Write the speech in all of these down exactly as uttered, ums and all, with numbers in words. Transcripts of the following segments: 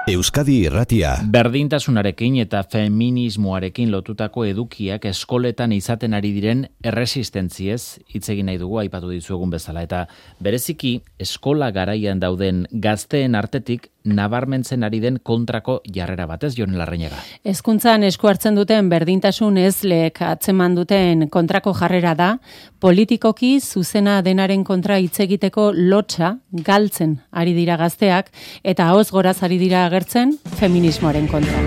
Euskadi Irratia. Berdintasunarekin eta feminismoarekin lotutako edukiak eskoletan izaten ari diren erresistentziez hitz egin nahi dugu, aipatu dizuegun bezala, eta bereziki eskola garaian dauden gazteen artetik nabarmentzen ari den kontrako jarrera batez, Jon Larrañaga. Hezkuntzan esku hartzen duten berdintasun ezleek atzeman duten kontrako jarrera da, politikoki zuzena denaren kontra hitz egiteko lotsa galtzen ari dira gazteak, eta ahoz goraz ari dira agertzen feminismoaren kontra.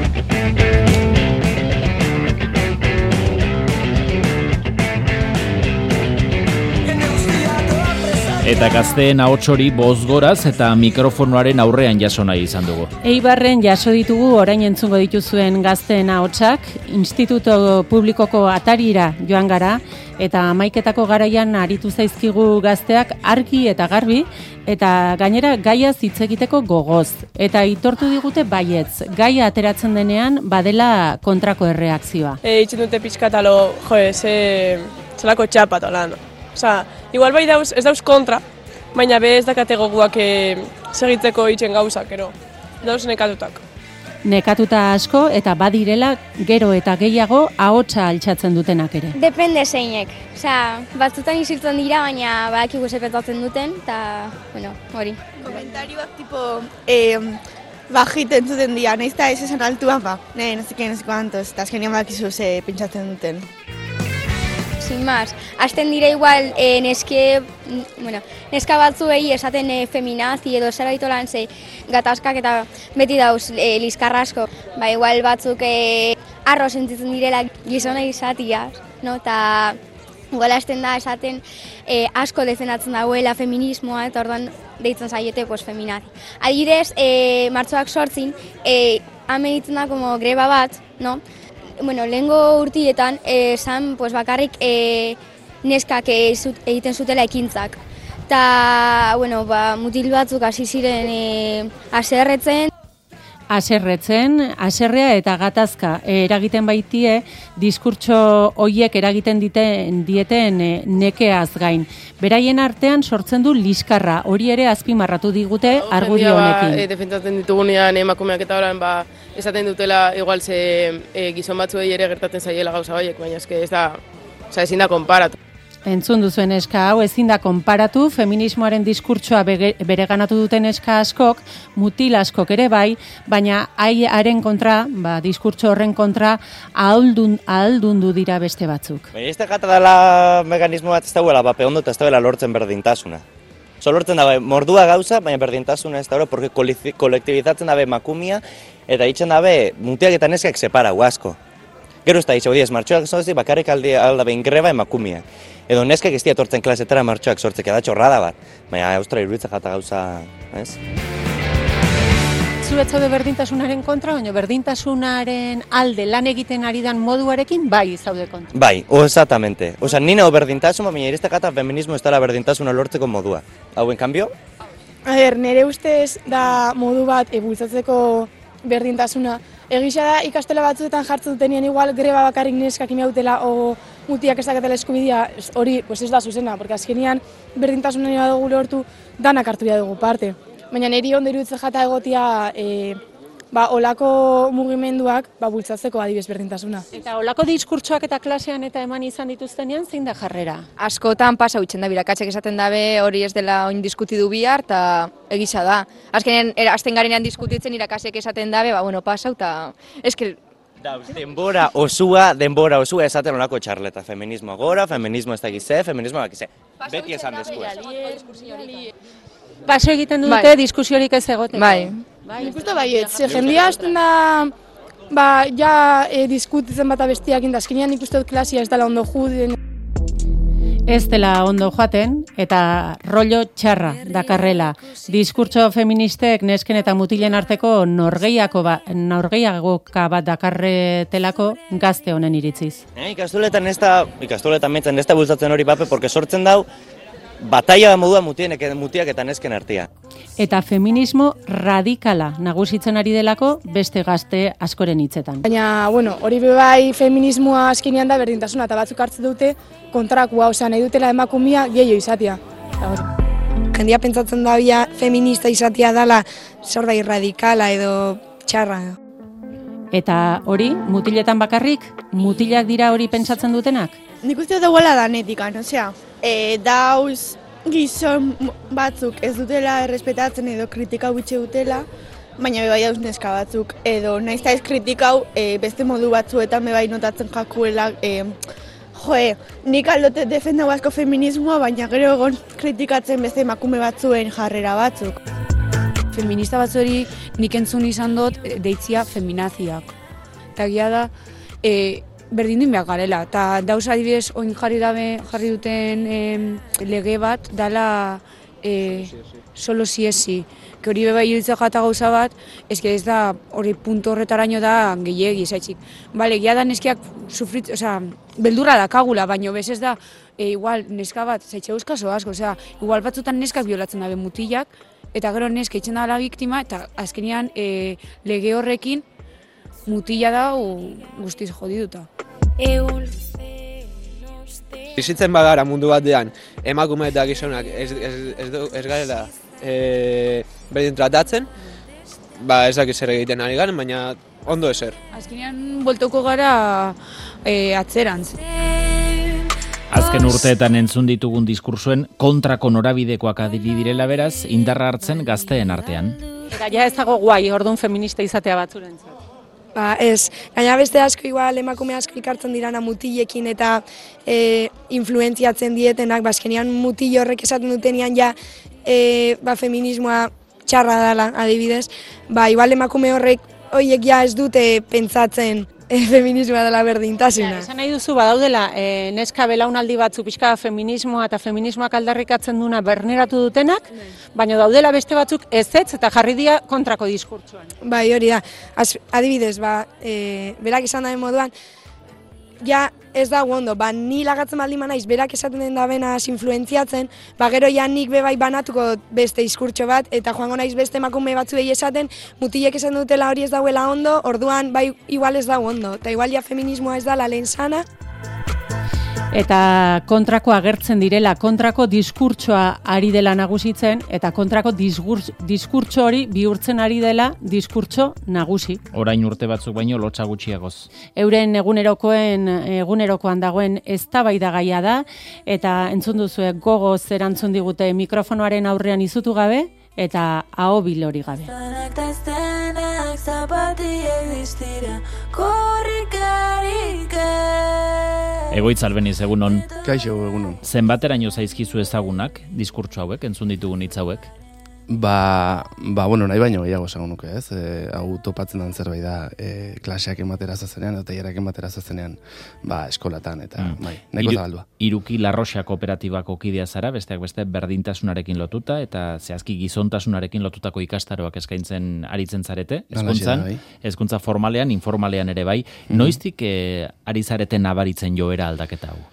Eta gazteen ahots hori bozgoraz eta mikrofonoaren aurrean jaso nahi izan dugu. Eibarren jaso ditugu orain entzungo dituzuen gazteen ahotsak, Instituto Publikoko atarira joan gara, eta hamaiketako garaian aritu zaizkigu gazteak argi eta garbi, eta gainera gaiaz hitz egiteko gogoz. Eta itortu digute baietz, gaia ateratzen denean badela kontrako erreakzioa. E, Itzen dute pixkatalo, jo, ze, zelako txapat, hola, no? Osa, igual bai dauz, ez dauz kontra, baina be ez dakate goguak e, segitzeko itzen gauzak, ero. Dauz nekatutak. Nekatuta asko eta badirela gero eta gehiago ahotsa altxatzen dutenak ere. Depende zeinek. Osea, batzutan isiltzen dira, baina badakigu sepetatzen duten, eta, bueno, hori. Komentarioak tipo, eh, bajiten zuten dira, nahiz eta ez esan altuan, ba, ne, nazike, naziko antoz, eta azkenean badakizu ze pentsatzen duten. Sin más, hasten dira igual eh, neske, bueno, neska batzuei esaten eh, feminazi edo zer baitolan ze gatazkak eta beti dauz eh, liskarra asko. Ba, igual batzuk eh, arro sentitzen direla gizona izatiaz, no? Ta igual hasten da esaten eh, asko defendatzen dauela feminismoa eta orduan deitzen zaiete pues, feminazi. Adibidez, eh, martxoak sortzin, eh, hemen ditzen da como greba bat, no? Bueno, lehengo urtietan, esan pues, bakarrik e, neskak e, zut, egiten zutela ekintzak. Ta, bueno, ba, mutil batzuk hasi ziren e, aserretzen. Aserretzen, aserrea eta gatazka eragiten baitie, diskurtso hoiek eragiten diten, dieten e, nekeaz gain. Beraien artean sortzen du liskarra, hori ere azpimarratu digute argudio honekin. Ba, e, defendatzen ditugunean emakumeak eta horan, ba, esaten dutela igual ze e, gizon batzuei ere gertatzen zaiela gauza horiek, baina eske ez da, oza, ezin da konparatu. Entzun duzuen eska hau ezin da konparatu, feminismoaren diskurtsoa bereganatu duten eska askok, mutil askok ere bai, baina haren kontra, ba, diskurtso horren kontra, ahaldun, ahaldundu dira beste batzuk. Baina ez da gata dela mekanismo bat ez dauela, bape ondo eta ez dauela lortzen berdintasuna. So lortzen dabe mordua gauza, baina berdintasuna ez dauela, porque kolektibizatzen dabe makumia, eta itzen dabe mutiak eta neskak separau asko. Gero ez da, itxe, odiez, martxoak zozi, bakarrik aldi aldabein greba emakumia. Edo neskak ez diatortzen klasetara martxoak sortzek, da txorrada bat. Baina, austra iruditzen jata gauza, ez? Zuet zaude berdintasunaren kontra, baina berdintasunaren alde lan egiten ari dan moduarekin, bai zaude kontra. Bai, o exactamente. Osa, nina o berdintasuna, baina iriste gata feminismo ez dela berdintasuna lortzeko modua. Hau, en cambio? A ber, nire ustez da modu bat ebultzatzeko berdintasuna. Egisa da ikastola batzuetan jartzen dutenean igual greba bakarrik neskak imiautela o mutiak ez dakatela eskubidea, hori pues ez da zuzena, porque azkenean berdintasunari badugu lortu danak hartu behar dugu parte. Baina niri ondo iruditzen jata egotia e, ba, olako mugimenduak ba, bultzatzeko adibidez berdintasuna. Eta olako diskurtsoak eta klasean eta eman izan dituztenean zein da jarrera? Askotan pasa huitzen da, birakatzek esaten dabe hori ez dela oin diskutidu bihar, eta egisa da. Azkenean, azten garenean diskutitzen irakasek esaten dabe, ba, bueno, pasa, eta eske... Denbora osua, denbora osua esaten olako txarleta. Feminismo gora, feminismo ez da gize, feminismo bakize. Beti esan después. Paso egiten dute bai. Diskusiorik ez egoteko. Bai. Bai, nik uste baiet, ze jendia hasten da, ba, ja e, diskutitzen bat abestiak indazkinean nik uste dut klasia ez dela ondo juden. Ez dela ondo joaten, eta rollo txarra dakarrela. Diskurtso feministek nesken eta mutilen arteko norgeiako ba, norgeiagoka bat dakarretelako gazte honen iritziz. Eh, ikastoletan ez da, ikastoletan mentzen ez da bultzatzen hori bape, porque sortzen dau, bataia modua mutienek, mutiak eta nesken artea. Eta feminismo radikala nagusitzen ari delako beste gazte askoren hitzetan. Baina, bueno, hori bai feminismoa azkenean da berdintasuna, eta batzuk hartzen dute kontrakua, osea, nahi dutela emakumia gehiago izatea. jendia pentsatzen da bia feminista izatea dela zerbait radikala edo txarra. Eta hori, mutiletan bakarrik, mutilak dira hori pentsatzen dutenak? Nik uste dagoela danetikan, osea, e, dauz gizon batzuk ez dutela errespetatzen edo kritika bitxe dutela, baina bebai dauz neska batzuk, edo nahiz eta ez kritikau e, beste modu batzuetan bebai notatzen jakuela, e, joe, nik aldote defendau asko feminismoa, baina gero egon kritikatzen beste emakume batzuen jarrera batzuk. Feminista batzuri nik entzun izan dut deitzia feminaziak. Eta gira da, e, berdin behar garela. Eta dauz adibidez, oin jarri dabe, jarri duten e, lege bat, dala e, solo siesi. Que hori beba iruditzen jata gauza bat, eske ez da hori puntu horretaraino da gehiegi, zaitzik. Bale, gira da neskiak sufrit, oza, beldurra da kagula, baino bez ez da, e, igual neska bat, zaitxe euskazo asko, oza, igual batzutan neskak biolatzen dabe mutilak, eta gero neska itzen da la biktima, eta azkenean e, lege horrekin mutila da guztiz jodiduta. Bizitzen bagara mundu batean, emakume eta gizonak ez, ez, ez, ez garela e, berdin tratatzen, ba ez dakit zer egiten ari garen, baina ondo ezer. Azkenean boltoko gara e, atzerantz. Azken urteetan entzun ditugun diskursuen kontrako norabidekoak adili direla beraz, indarra hartzen gazteen artean. Eta ja ez dago guai, orduan feminista izatea batzurentzat. Ba, ez, gaina beste asko igual emakume asko ikartzen dirana mutilekin eta e, influentziatzen dietenak, bazkenean mutil horrek esaten dutenean ja e, ba, feminismoa txarra dela, adibidez, ba, igual emakume horrek horiek ja ez dute pentsatzen e, feminismoa dela berdintasuna. Ja, esan nahi duzu, badaudela, e, neska belaunaldi batzu pixka feminismoa eta feminismoak aldarrikatzen duna berneratu dutenak, baina daudela beste batzuk ezetz eta jarri dira kontrako diskurtsoan. Bai, hori da. Az, adibidez, ba, e, berak esan dabe moduan, ja ez da ondo, ba, ni lagatzen baldin naiz berak esaten den da benaz influentziatzen, ba, gero ja nik bebai banatuko beste diskurtso bat, eta joango naiz beste emakume batzuei esaten, mutilek esan dutela hori ez dauela ondo, orduan bai igual ez da ondo, eta igual ja feminismoa ez da la lehen sana. Eta kontrako agertzen direla, kontrako diskurtsoa ari dela nagusitzen, eta kontrako diskurtso hori bihurtzen ari dela diskurtso nagusi. Orain urte batzuk baino lotsa gutxiagoz. Euren egunerokoen egunerokoan dagoen eztabaidagaia da, eta entzun duzue gogoz erantzun digute mikrofonoaren aurrean izutu gabe, eta aho bilori gabe. Egoitz Albeniz, egunon. Kaixo, egunon. Zenbateraino zaizkizu ezagunak, diskurtso hauek, entzun ditugun hitz hauek? Ba, ba, bueno, nahi baino gehiago esango nuke, ez? E, hau topatzen den zerbait da, e, klaseak ematera zazenean, eta tailerak ematera zazenean, ba, eskolatan, eta, mm. bai, nahiko zabaldua. Iruki Larroxa kooperatibako kidea zara, besteak beste berdintasunarekin lotuta, eta zehazki gizontasunarekin lotutako ikastaroak eskaintzen aritzen zarete, hezkuntzan, hezkuntza formalean, informalean ere bai. Mm-hmm. Noiztik eh, ari zareten nabaritzen joera aldaketa hau?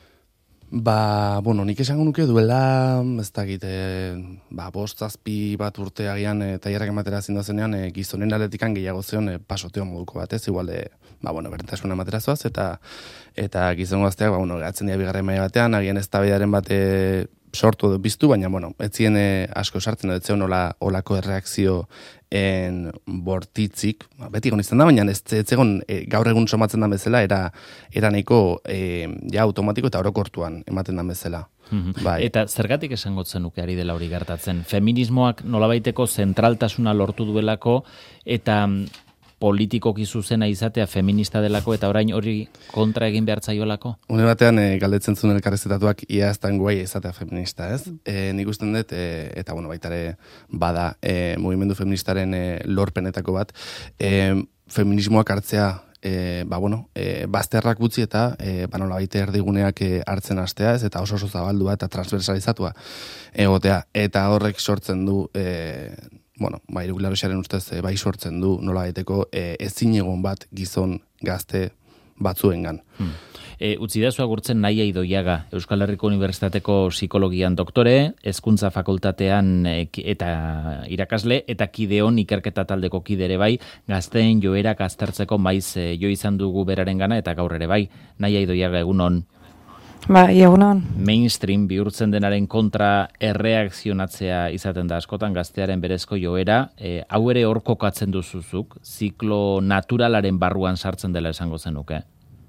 Ba, bueno, nik esango nuke duela, ez dakit, e, ba, bost, zazpi bat urte agian e, tailerrak ematera zindazenean e, gizonen aletikan gehiago zeon e, pasoteo moduko batez, igual, e, ba, bueno, berdintasuna ematera zoaz, eta, eta gizon gazteak, ba, bueno, gatzen dira bigarren maila batean, agian ez tabeidaren bate sortu edo biztu, baina, bueno, ez zien e, asko sartzen, ez zeon ola, olako erreakzio en bortitzik, beti egon izan da, baina ez egon e, gaur egun somatzen da bezala, era, era nahiko e, ja automatiko eta orokortuan ematen da bezala. Mm-hmm. Bai. Eta zergatik esango zenuke ari dela hori gertatzen? Feminismoak nolabaiteko zentraltasuna lortu duelako, eta politikoki zuzena izatea feminista delako, eta orain hori kontra egin behar zaiolako? Une batean e, galdetzen zuen elkarrezetatuak ia ez da guai izatea feminista, ez? E, nik usten dut, e, eta bueno, baitare bada e, mugimendu feministaren e, lorpenetako bat, e, feminismoak hartzea E, ba, bueno, e, bazterrak gutxi eta e, ba, nola baite erdiguneak e, hartzen hastea, ez, eta oso oso zabaldua eta transversalizatua egotea, eta horrek sortzen du e, bueno, ba, Iruki Larroxaren ustez e, bai sortzen du nola baiteko e, ezin egon bat gizon gazte batzuengan. Hmm. E, utzi da zu agurtzen Naia Idoiaga, Euskal Herriko Unibertsitateko psikologian doktore, hezkuntza fakultatean e, eta irakasle, eta kideon ikerketa taldeko kide ere bai, gazteen joerak aztertzeko maiz e, jo izan dugu berarengana, eta gaur ere bai. Naia Idoiaga, egunon. Ba, egunon. Mainstream bihurtzen denaren kontra erreakzionatzea izaten da askotan gaztearen berezko joera, e, hau ere hor kokatzen duzuzuk, ziklo naturalaren barruan sartzen dela esango zenuke?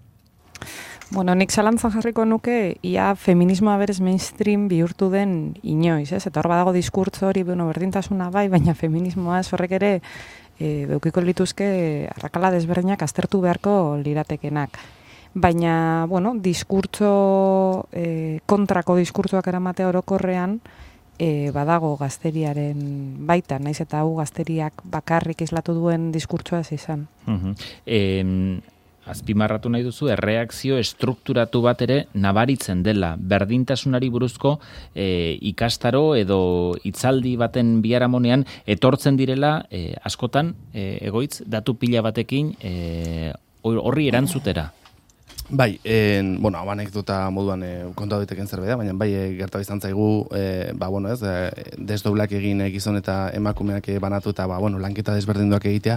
Bueno, nik zalantzan jarriko nuke, ia feminismoa berez mainstream bihurtu den inoiz, ez? Eta hor badago diskurtzo hori, bueno, berdintasuna bai, baina feminismoa horrek ere e, beukiko lituzke arrakala desberdinak aztertu beharko liratekenak. Baina, bueno, diskurtzo, e, kontrako diskurtzoak eramatea orokorrean, e, badago gazteriaren baitan, naiz eta hau gazteriak bakarrik islatu duen diskurtsoa izan. Uh-huh. E, azpimarratu nahi duzu, erreakzio estrukturatu bat ere nabaritzen dela. Berdintasunari buruzko e, ikastaro edo hitzaldi baten biharamonean etortzen direla e, askotan e, egoitz datu pila batekin e, horri erantzutera. Bai, en, bueno, hau anekdota moduan e, konta daiteken zerbait, baina bai e, gerta izan zaigu, e, ba, bueno, ez, e, desdoblak egin e, gizon eta emakumeak e, banatu eta, ba, bueno, lanketa desberdinduak egitea,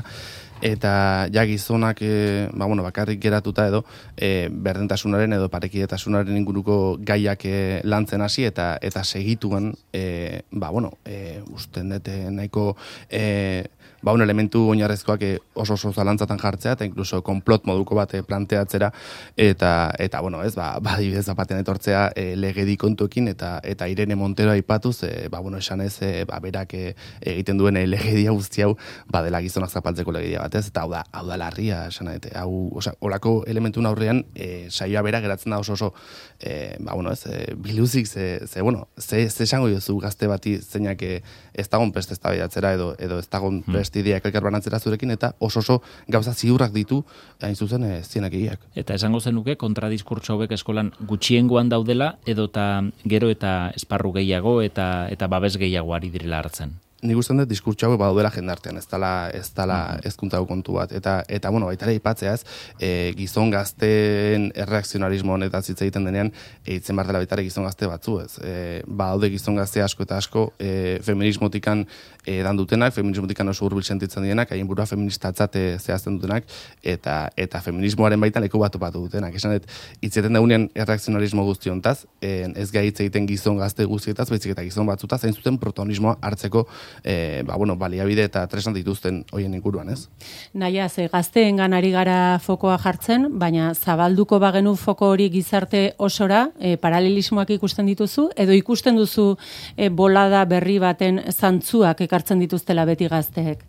eta ja gizonak e, ba, bueno, bakarrik geratuta edo e, berdintasunaren edo parekidetasunaren inguruko gaiak e, lantzen hasi eta eta segituan, e, ba, bueno, e, usten dute nahiko e, ba, un elementu oinarrezkoak oso oso zalantzatan jartzea eta inkluso konplot moduko bat planteatzera eta eta bueno, ez, ba adibidez batean etortzea e, legedi kontuekin eta eta Irene Montero aipatuz, e, ba bueno, esan ez, e, ba berak e, egiten duen e, legedia guzti hau badela gizonak zapaltzeko legedia bat, ez? Eta hau da, hau da larria, esan daite. Hau, osea, holako elementuen aurrean e, saioa bera geratzen da oso oso e, ba bueno, ez, e, biluzik ze, ze bueno, ze ze esango diozu gazte bati zeinak e, ez dagon prest eztabaidatzera edo edo ez dagon prest ideak elkar banatzera zurekin eta oso oso gauza ziurrak ditu hain zuzen e, zienak egiak. Eta esango zenuke kontradiskurtso hauek eskolan gutxiengoan daudela edota gero eta esparru gehiago eta eta babes gehiago ari direla hartzen. Nik usten dut diskurtso hauek badaudela jendartean, ez dela ez dela hezkuntza kontu bat eta eta bueno, baita ere aipatzeaz, e, gizon gazteen erreakzionarismo honetaz hitz egiten denean, eitzen bar dela baita ere gizon gazte batzu, ez. E, badaude gizon gazte asko eta asko e, feminismotikan e, dan dutenak, feminismotikan oso hurbil sentitzen dienak, haien burua feministatzat e, zehazten dutenak eta eta feminismoaren baitan leku bat topatu dutenak. Esan dut, hitzeten daunean erreakzionarismo guztiontaz, e, ez gai hitz egiten gizon gazte guztietaz, baizik eta gizon batzutaz, hain zuten protagonismoa hartzeko E, ba, bueno, baliabide eta tresna dituzten hoien inguruan, ez? Naia, ze gazteengan ari gara fokoa jartzen, baina zabalduko bagenu foko hori gizarte osora, e, paralelismoak ikusten dituzu, edo ikusten duzu e, bolada berri baten zantzuak ekartzen dituztela beti gazteek?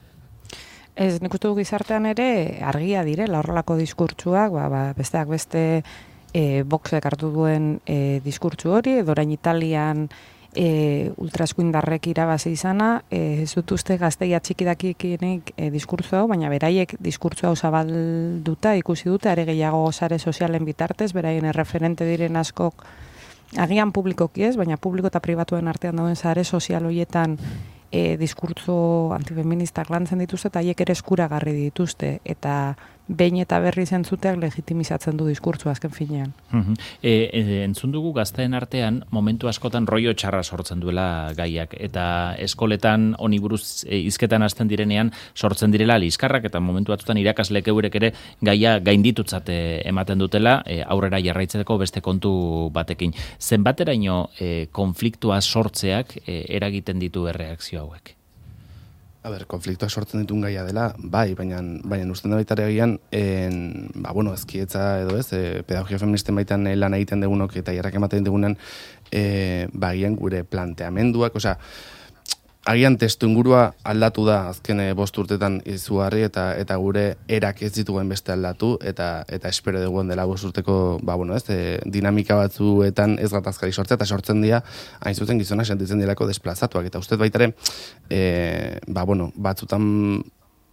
Ez, nik uste du gizartean ere argia direla horrelako diskurtsuak, ba, ba, besteak beste e, Voxek hartu duen e, diskurtsu hori, edo orain Italian E, ultraskuindarrek irabazi izana, e, ez dut uste gazteia txikidakienik e, diskurtso hau, baina beraiek diskurtso hau zabalduta ikusi dute, are gehiago sare sozialen bitartez, beraien erreferente diren askok, agian publikoki ez, baina publiko eta pribatuen artean dauden sare sozial horietan e, diskurtso antifeministak lantzen dituzte, eta haiek ere eskuragarri dituzte, eta behin eta berri zentzuteak legitimizatzen du diskurtso azken finean. Uh-huh. E, e, entzun dugu gazteen artean momentu askotan roio txarra sortzen duela gaiak eta eskoletan honi buruz e, hizketan hasten direnean sortzen direla liskarrak eta momentu batzutan irakasleek eurek ere gaia gainditutzat ematen dutela e, aurrera jarraitzeko beste kontu batekin. Zenbateraino e, konfliktua sortzeak e, eragiten ditu erreakzio hauek? A ber, konfliktoak sortzen ditun gaia dela, bai, baina baina usten da baita egian, en, ba, bueno, ezkietza edo ez, e, pedagogia feministen baitan e, lan egiten dugunok eta jarrak ematen dugunan, e, ba, agian gure planteamenduak, osea, agian testu ingurua aldatu da azken e, bost urtetan izugarri eta eta gure erak ez dituen beste aldatu eta eta espero dugun dela bost urteko, ba, bueno, ez, e, dinamika batzuetan ez gatazkari sortzea eta sortzen dira, hain zuten gizonak sentitzen direlako desplazatuak eta ustez baitare, e, ba, bueno, batzutan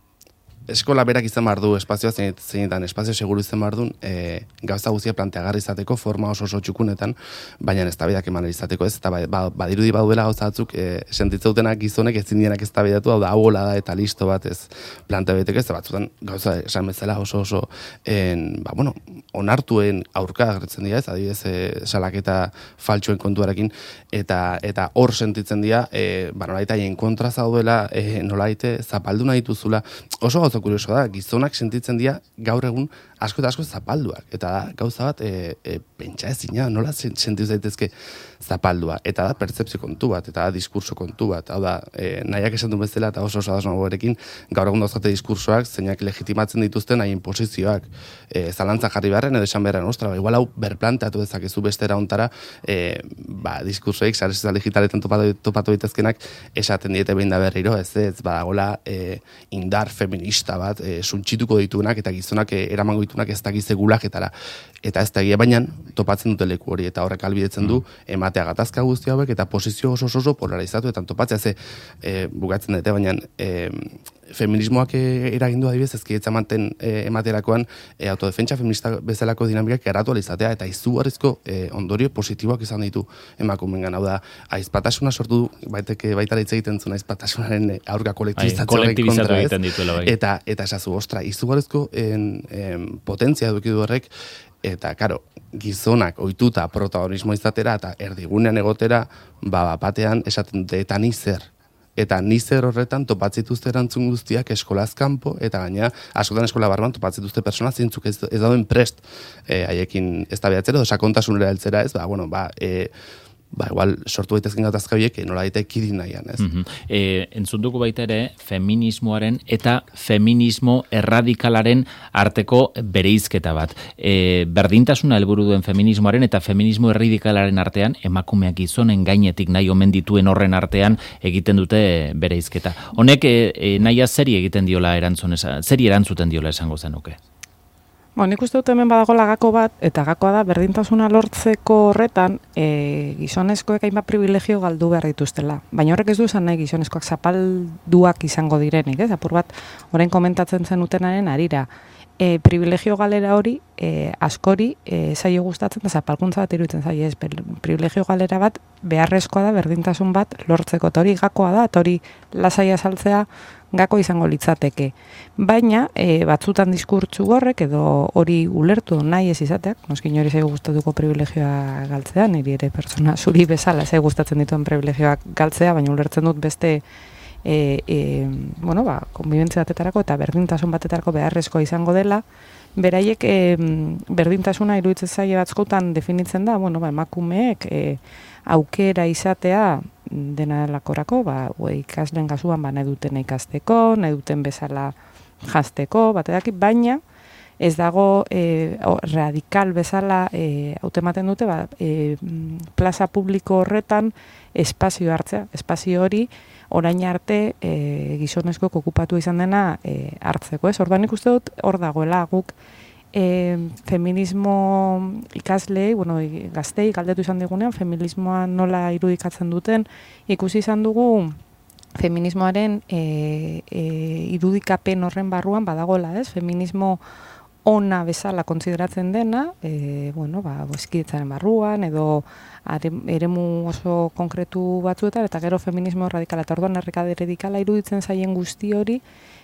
eskola berak izan behar du espazioa zeinetan, espazio seguru izan behar duen, e, gauza guztia planteagarri izateko forma oso oso txukunetan, baina eztabaidak eman izateko ez, eta ba, badirudi baduela gauza batzuk, e, sentitzetutenak gizonek ezin dienak eztabaidatu, hau da, hau gola da eta listo bat ez plantea beteko ez, batzutan gauza esan bezala oso oso, en, ba, bueno, onartuen aurka agertzen dira ez, adibidez, e, salaketa faltsuen kontuarekin, eta eta hor sentitzen dira, e, ba, nolaita haien kontra zaudela, e, nolaite zapaldu nahi dituzula, oso gauza kurioso da, gizonak sentitzen dira gaur egun asko eta asko zapalduak. Eta da, gauza bat, e, e, pentsa ezina, nola sentitu zaitezke zapaldua. Eta da, pertzepzio kontu bat, eta da, diskurso kontu bat. Hau da, e, nahiak esan du bezala, eta oso oso adosnagoarekin, gaur egun dauzkate diskursoak, zeinak legitimatzen dituzten haien posizioak. E, zalantza jarri beharren, edo esan beharren, ostra, igual hau berplanteatu dezakezu bestera ontara, e, ba, diskursoik, sare sozial digitaletan topatu, topatu ditezkenak, esaten diete behin da berriro, ez ez, badagola e, indar feminista bat, e, suntxituko dituenak, eta gizonak e, eramango dituenak ez dakize gulaketara. Eta ez dagia baina topatzen dute leku hori, eta horrek albidetzen du, ematea gatazka guzti hauek, eta posizio oso oso polarizatu, eta topatzea ze, e, bukatzen dute, baina e, feminismoak eragindu adibidez, ezkietza manten e, ematerakoan e, autodefentsa feminista bezalako dinamikak eratu alizatea, eta izugarrizko e, ondorio positiboak izan ditu emakumengan. Hau da, aizpatasuna sortu du, baiteke baitara hitz egiten zuen aizpatasunaren aurka kolektibizatzearen kontra, ez? Dituela, bai. Eta, eta esazu, ostra, izugarrizko en, en, potentzia dukidu horrek, eta, karo, gizonak ohituta protagonismo izatera, eta erdigunean egotera, ba, batean esaten dute, eta ni zer. Eta ni zer horretan topatzituzte erantzun guztiak eskolaz kanpo, eta gaina askotan eskola barruan topatzituzte persona zintzuk ez, ez dauden prest e, haiekin ez da behatzera, edo sakontasunera heltzera ez, ba, bueno, ba, e, ba, igual sortu daitezken gatazka horiek nola daite ekidin nahian, ez? Mm-hmm. e, entzun dugu baita ere, feminismoaren eta feminismo erradikalaren arteko bereizketa bat. E, berdintasuna helburu duen feminismoaren eta feminismo erradikalaren artean, emakumeak gizonen gainetik nahi omen dituen horren artean egiten dute bereizketa. Honek e, e, nahia zeri egiten diola erantzun, zeri erantzuten diola esango zenuke? Bo, nik uste dut hemen badagoela gako bat, eta gakoa da berdintasuna lortzeko horretan e, gizonezkoek hainbat privilegio galdu behar dituztela. Baina horrek ez du esan nahi gizonezkoak zapalduak izango direnik, ez? Apur bat, orain komentatzen zen utenaren arira. E, privilegio galera hori, e, askori, e, zaio gustatzen da zapalkuntza bat iruditzen zaio, ez? Privilegio galera bat beharrezkoa da berdintasun bat lortzeko, eta hori gakoa da, eta hori lasaia saltzea gako izango litzateke. Baina, e, batzutan diskurtzu horrek edo hori ulertu nahi ez izateak, noskin hori zaigu gustatuko privilegioa galtzea, niri ere persona zuri bezala zaigu gustatzen dituen privilegioak galtzea, baina ulertzen dut beste e, e, bueno, ba, konbibentzia batetarako eta berdintasun batetarako beharrezkoa izango dela, beraiek e, berdintasuna iruditzen zaie batzutan definitzen da, bueno, ba, emakumeek e, aukera izatea dena lakorako, ba, ikasleen kasuan ba, nahi duten ikasteko, nahi duten bezala jazteko, batedaki, baina ez dago e, radikal bezala e, hautematen dute, ba, e, plaza publiko horretan espazio hartzea, espazio hori orain arte e, gizonezkoek okupatu izan dena e, hartzeko, ez? Orduan ikuste dut hor dagoela guk E, feminismo ikaslei, bueno, gaztei galdetu izan digunean, feminismoa nola irudikatzen duten, ikusi izan dugu feminismoaren e, e, irudikapen horren barruan badagoela, ez? Feminismo ona bezala konsideratzen dena, e, bueno, ba, eskidetzaren barruan, edo eremu oso konkretu batzuetan, eta gero feminismo radikala, eta orduan erradikala iruditzen zaien guzti hori,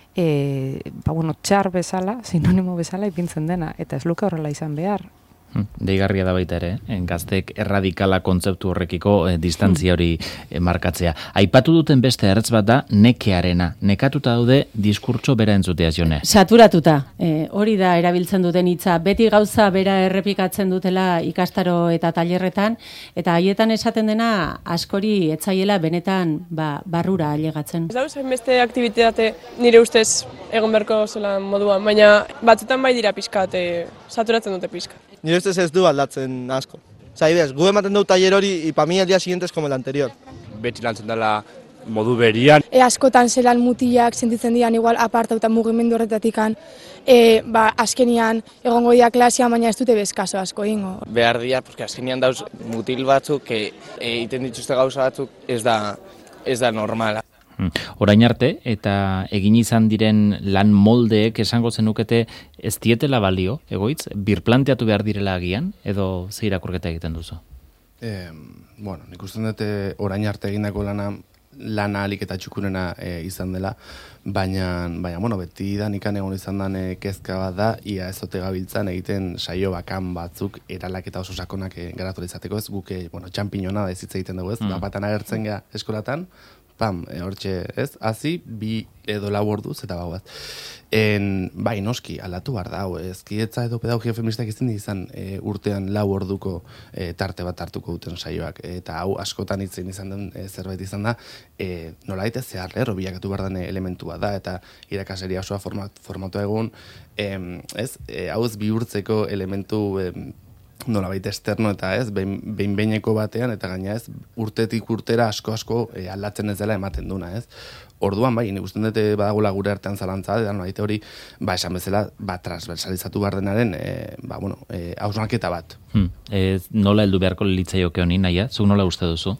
E, ba, bueno, txar bezala, sinonimo bezala ipintzen dena, eta ez luke horrela izan behar. Deigarria da baita ere, gazteek erradikala kontzeptu horrekiko eh, distantzia hori eh, markatzea. Aipatu duten beste ertz bat da nekearena. Nekatuta daude diskurtso bera entzutea, Jone. Saturatuta. E, hori da erabiltzen duten hitza. Beti gauza bera errepikatzen dutela ikastaro eta tailerretan, eta haietan esaten dena askori etzaiela benetan ba, barrura ailegatzen. Ez dauz, hainbeste aktivitate nire ustez egon beharko zela moduan, baina batzutan bai dira pixkat, e, saturatzen dute pixkat. Nire ustez ez du aldatzen asko. Osa, ibez, gu ematen dut taller hori y pa mi el día siguiente es como el anterior. Beti lantzen dela modu berian. E, askotan zelan mutilak sentitzen dian igual apartauta mugimendu horretatikan, e, ba, askenian egongo dia klasean, baina ez dute bezkaso asko ingo. Behar dia, porque askenian dauz mutil batzuk, que egiten dituzte gauza batzuk ez da, ez da normala. Orain arte, eta egin izan diren lan moldeek esango zenukete ez dietela balio, egoitz, birplanteatu behar direla agian, edo ze irakurketa egiten duzu? Eh, bueno, nik uste dute orain arte egindako lana, lana alik eta txukunena e, izan dela, baina, baina bueno, beti da nikan egon izan den e, kezka bat da, ia ez ote gabiltzan egiten saio bakan batzuk eralaketa oso sakonak e, garatu izateko ez, guke, bueno, txampinona da ez hitz egiten dugu ez, mm. bapatan agertzen gea eskolatan, pam, e, hortxe, ez? Hazi, bi edo lau orduz, eta bagoaz. En, bai, noski, aldatu behar da, ezkietza edo pedagogia feministak izan izan e, urtean lau orduko e, tarte bat hartuko duten saioak, eta hau askotan itzen izan den e, zerbait izan da, e, nola daite zehar lerro bilakatu behar den elementua da, eta irakasleria osoa format, formatu egun, e, ez, e, hau ez bihurtzeko elementu e, nola baita esterno eta ez, behin behineko batean, eta gaina ez, urtetik urtera asko-asko e, aldatzen ez dela ematen duna, ez. Orduan, bai, nik usten dute badagoela gure artean zalantza, eta nola hori, ba, esan bezala, ba, transversalizatu behar denaren, e, ba, bueno, e, hausnarketa bat. Hmm. E, nola heldu beharko litzaioke honi, naia? Zuk nola uste duzu?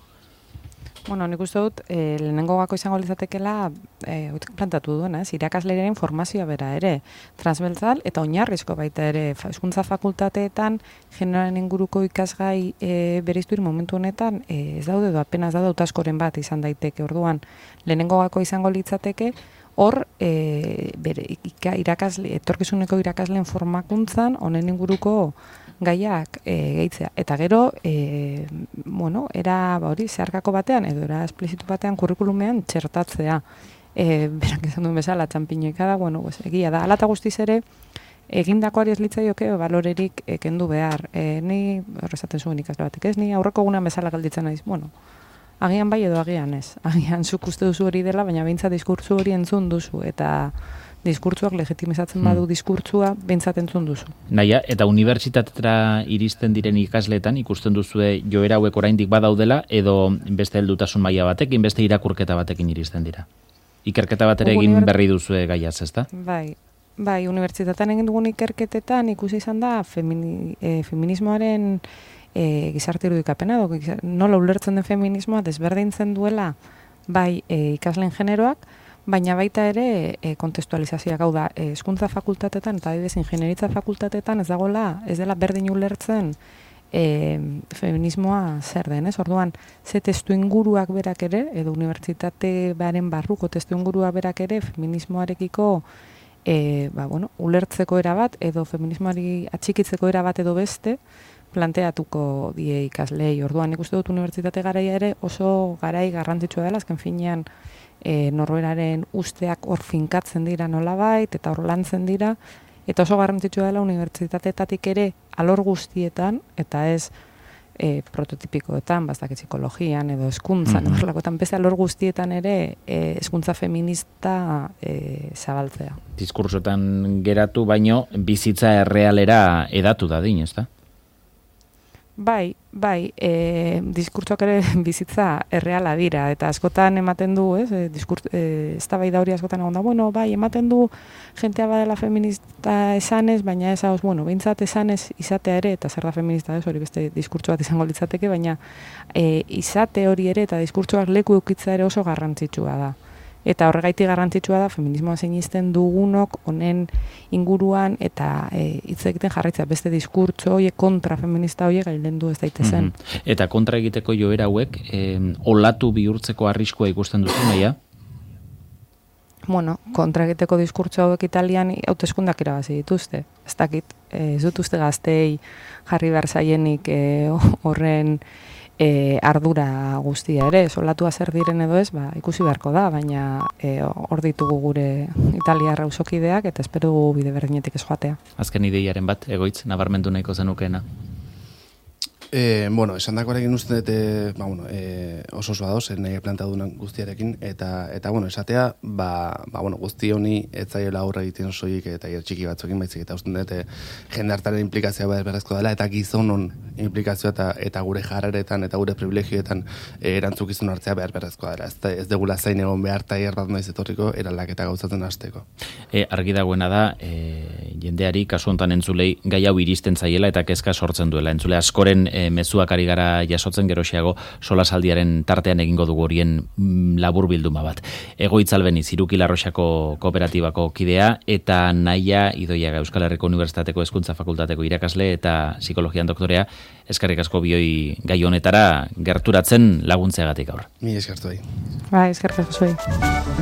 Bueno, nik uste dut, e, lehenengo gako izango litzatekela, e, plantatu duena, ez, irakaslearen formazioa bera ere, transversal eta oinarrizko baita ere, hezkuntza fakultateetan, generalen inguruko ikasgai e, bereiztuir momentu honetan, e, ez daude edo apenas daude hautaskoren bat izan daiteke, orduan, lehenengo gako izango litzateke, hor, e, bere, ika, irakasle, etorkizuneko irakasleen formakuntzan, honen inguruko gaiak e, gehitzea. Eta gero, e, bueno, era ba, hori zeharkako batean, edo era esplizitu batean kurrikulumean txertatzea. E, berak izan duen bezala, txampiñoika da, bueno, pues, egia da. Ala eta guztiz ere, egindakoari ez litzaioke balorerik e, kendu behar. E, ni, horrezaten zuen ikasle batek ez, ni aurreko gunean bezala galditzen naiz, bueno, agian bai edo agian ez. Agian zuk uste duzu hori dela, baina behintzat diskurtzu hori entzun duzu, eta diskurtzuak legitimizatzen badu diskurtzua behintzat entzun duzu. Naia, eta unibertsitatera iristen diren ikasleetan ikusten duzue joera hauek oraindik badaudela edo beste heldutasun maila batekin, beste irakurketa batekin iristen dira? Ikerketa bat ere egin berri duzue gaiaz, ezta? Bai, bai, unibertsitatean egin dugun ikerketetan ikusi izan da femini, e, feminismoaren e, gizarte irudikapena, edo nola ulertzen den feminismoa desberdintzen duela bai e, ikasleen generoak, baina baita ere e, kontestualizazioak, hau da, hezkuntza fakultatetan eta adibidez ingenieritza fakultatetan ez dagoela, ez dela berdin ulertzen e, feminismoa zer den, ez? Orduan, ze testu inguruak berak ere, edo unibertsitate baren barruko testu inguruak berak ere feminismoarekiko e, ba, bueno, ulertzeko erabat, edo feminismoari atxikitzeko erabat edo beste, planteatuko die ikaslei. Orduan, nik uste dut unibertsitate garaia ere oso garai garrantzitsua dela, azken finean e, norberaren usteak hor finkatzen dira nolabait, eta hor lantzen dira, eta oso garrantzitsua dela unibertsitateetatik ere alor guztietan, eta ez e, prototipikoetan, bastak psikologian edo hezkuntzan, mm-hmm. horrelakoetan, beste alor guztietan ere e, hezkuntza feminista e, zabaltzea. Diskursotan geratu baino bizitza errealera edatu dadin, ezta? Bai, bai, e, diskurtsoak ere bizitza erreala dira, eta askotan ematen du, ez, e, diskurs, e, eztabaida hori askotan egon da, bueno, bai, ematen du jentea badela feminista esanez, baina ez hau, bueno, behintzat esanez izatea ere, eta zer da feminista, ez, hori beste diskurtso bat izango litzateke, baina e, izate hori ere, eta diskurtsoak leku eukitza ere oso garrantzitsua da. Eta horregaitik garrantzitsua da feminismoa sinisten dugunok honen inguruan eta e, hitz egiten jarraitzea beste diskurtso horiek kontra feminista horiek gailendu ez daitezen. Mm-hmm. Eta kontra egiteko joera hauek eh, olatu bihurtzeko arriskua ikusten duzu, naia? Bueno, kontra egiteko diskurtso hauek Italian hauteskundak irabazi dituzte. Ez dakit, ez dut uste gaztei jarri behar zaienik e, horren E, ardura guztia ere, solatua zer diren edo ez, ba, ikusi beharko da, baina e, hor ditugu gure italiarra usokideak eta espero dugu bide berdinetik ez joatea. Azken ideiaren bat, egoitz, nabarmendu nahiko zenukeena? E, bueno, esan dakoarekin uste dut, e, ba, bueno, e, oso oso adoz, nahi plantadunan guztiarekin, eta, eta bueno, esatea, ba, ba, bueno, guzti honi etzaiola aurre egiten soilik eta txiki batzuekin baizik, eta uste dut, e, jende hartaren implikazioa bat berrezko dela, eta gizonon implikazioa eta, eta gure jarreretan eta gure privilegioetan e, erantzukizun hartzea behar berrezkoa dela. Ez, ez degula zain egon behar taier bat noiz etorriko, eraldaketa gauzatzen hasteko. E, argi dagoena da, e, jendeari, kasu hontan entzulei, gai hau iristen zaiela eta kezka sortzen duela. Entzule askoren e, mezuak ari gara jasotzen geroxeago solasaldiaren tartean egingo dugu horien mm, labur bilduma bat. Egoitz Albeniz, Iruki Larroxako kooperatibako kidea eta Naia Idoiaga Euskal Herriko Unibertsitateko Hezkuntza Fakultateko irakasle eta psikologian doktorea, eskerrik asko bioi gai honetara gerturatzen laguntzeagatik gaur. Mi eskertu bai. Bai, eskerrik asko zuei.